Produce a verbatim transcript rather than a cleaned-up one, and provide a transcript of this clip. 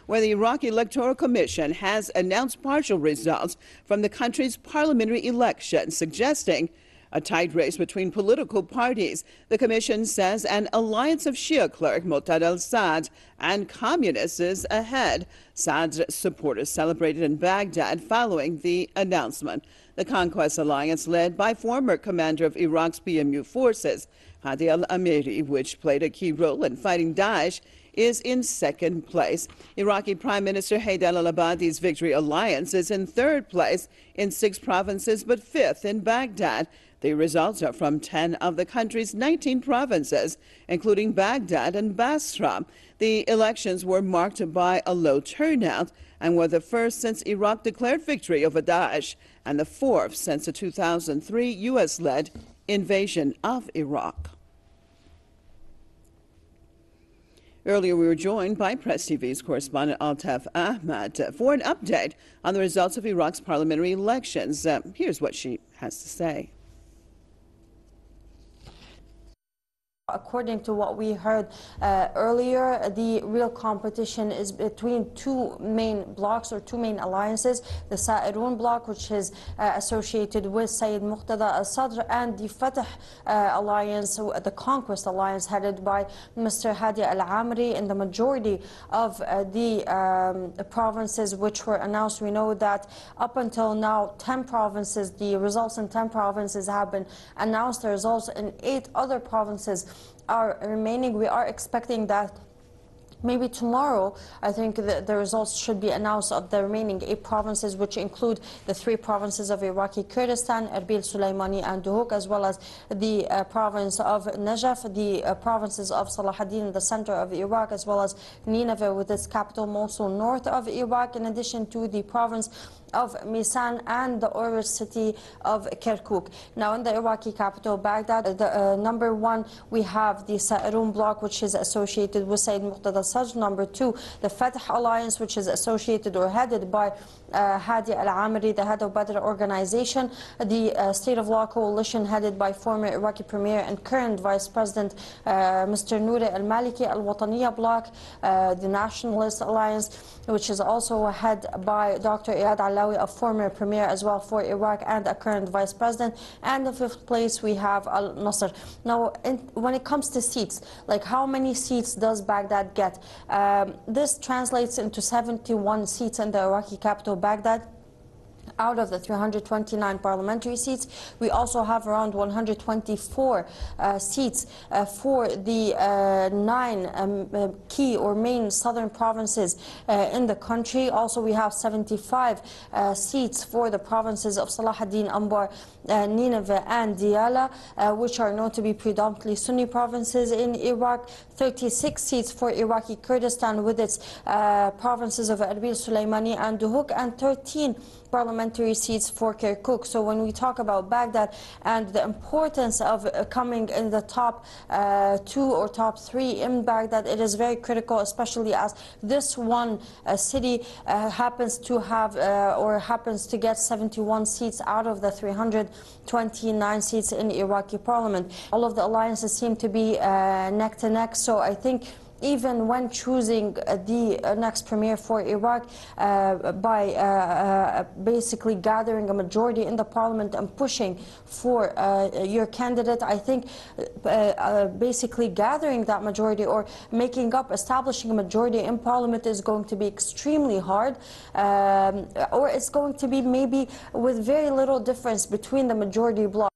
where the Iraq Electoral Commission has announced partial results from the country's parliamentary election, suggesting a tight race between political parties. The commission says an alliance of Shia clerk Muqtada al-Sadr and communists is ahead. Sadr's supporters celebrated in Baghdad following the announcement. The Conquest Alliance, led by former commander of Iraq's P M U forces, Hadi al-Amiri, which played a key role in fighting Daesh, is in second place. Iraqi Prime Minister Haider al-Abadi's Victory Alliance is in third place in six provinces, but fifth in Baghdad. The results are from ten of the country's nineteen provinces, including Baghdad and Basra. The elections were marked by a low turnout and were the first since Iraq declared victory over Daesh and the fourth since the two thousand three U S-led invasion of Iraq. Earlier, we were joined by Press T V's correspondent Altaf Ahmad for an update on the results of Iraq's parliamentary elections. Uh, here's what she has to say. According to what we heard uh, earlier, the real competition is between two main blocks or two main alliances, the Sa'irun bloc, which is uh, associated with Sayyid Muqtada al-Sadr, and the Fatah uh, alliance, the Conquest alliance, headed by Mister Hadi al-Amiri. In the majority of uh, the um, provinces which were announced, we know that up until now, ten provinces, the results in ten provinces have been announced. The results in eight other provinces are remaining. We are expecting that maybe tomorrow, I think the, the results should be announced of the remaining eight provinces, which include the three provinces of Iraqi Kurdistan, Erbil, Sulaimani, and Duhok, as well as the uh, province of Najaf, the uh, provinces of Salahuddin in the center of Iraq, as well as Nineveh with its capital Mosul north of Iraq, in addition to the province of Misan and the Orange city of Kirkuk. Now, in the Iraqi capital, Baghdad, the uh, number one, we have the Sa'irun bloc, which is associated with Sayyid Muqtada al-Sadr. Number two, the Fatah alliance, which is associated or headed by uh, Hadi al-Amiri, the head of Badr organization. The uh, State of Law coalition, headed by former Iraqi premier and current vice president uh, Mister Nouri al-Maliki. Al-Wataniya bloc, uh, the Nationalist alliance, which is also head by Doctor Iyad Alawi, a former premier as well for Iraq and a current vice president. And in fifth place, we have Al-Nasr. Now, in, when it comes to seats, like how many seats does Baghdad get? Um, this translates into seventy-one seats in the Iraqi capital, Baghdad. Out of the three hundred twenty-nine parliamentary seats, we also have around one hundred twenty-four uh, seats uh, for the uh, nine um, uh, key or main southern provinces uh, in the country. Also, we have seventy-five uh, seats for the provinces of Salahuddin, Anbar, uh, Nineveh, and Diyala, uh, which are known to be predominantly Sunni provinces in Iraq. thirty-six seats for Iraqi Kurdistan with its uh, provinces of Erbil, Sulaimani, and Duhok, and thirteen parliamentary seats for Kirkuk. So when we talk about Baghdad and the importance of uh, coming in the top uh, two or top three in Baghdad, it is very critical, especially as this one uh, city uh, happens to have uh, or happens to get seventy-one seats out of the three hundred twenty-nine seats in Iraqi parliament. All of the alliances seem to be uh, neck to neck, so I think even when choosing the next premier for Iraq uh, by uh, uh, basically gathering a majority in the parliament and pushing for uh, your candidate, I think uh, uh, basically gathering that majority or making up, establishing a majority in parliament is going to be extremely hard, um, or it's going to be maybe with very little difference between the majority bloc.